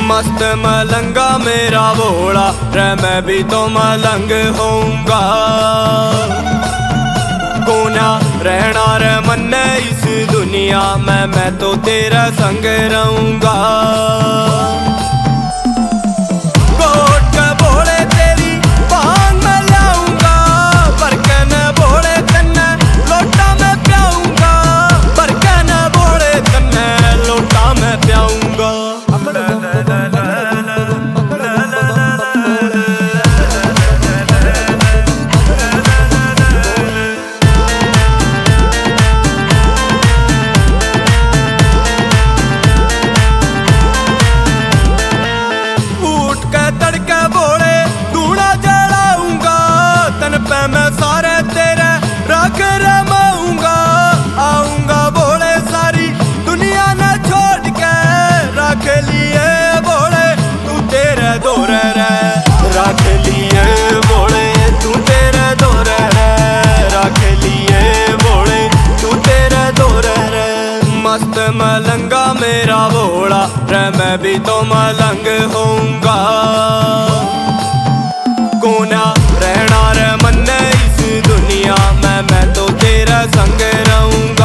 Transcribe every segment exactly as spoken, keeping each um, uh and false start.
मस्त मलंगा मेरा भोला रे, मैं भी तो मलंग होऊंगा। कोना रहना रे मन्ने इस दुनिया में, मैं तो तेरा संग रहूंगा। मैं सारे तेरे रख रमाऊंगा, आऊंगा बोले सारी दुनिया न छोड़ के, रख लिए बोले तू तेरे दौरे रे, रख लिए बोले तू तेरे दौरे रे, रख लिए बोले तू तेरे दौरे रे। मस्त मलंगा मेरा भोला रे, मैं भी तो मलंग होऊंगा। कोना रहना रे मन्ने इस दुनिया में, मैं तो तेरा संग रहूंगा।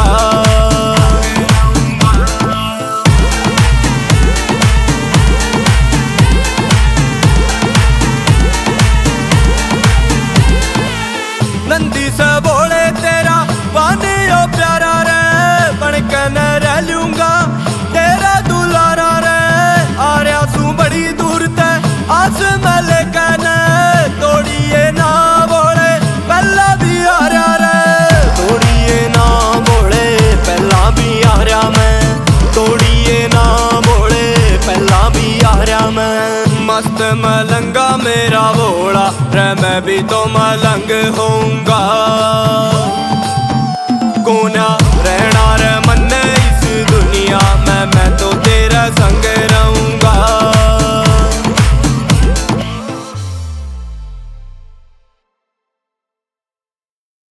नंदी से बोले तेरा पानी ओ प्यारा रे, बनके न रह लूंगा तेरा दुलारा रे। आ रहा सू बड़ी दूर ते आस में लेके न, तोड़िए ना बोले पहला भी आ रहा रे, तोड़िए ना बोले पहला भी आ रहा मैं, तोड़िए ना बोले पहला भी आ रहा मैं। मस्त मलंगा मेरा भोला रे, मैं भी तो मलंग होऊंगा।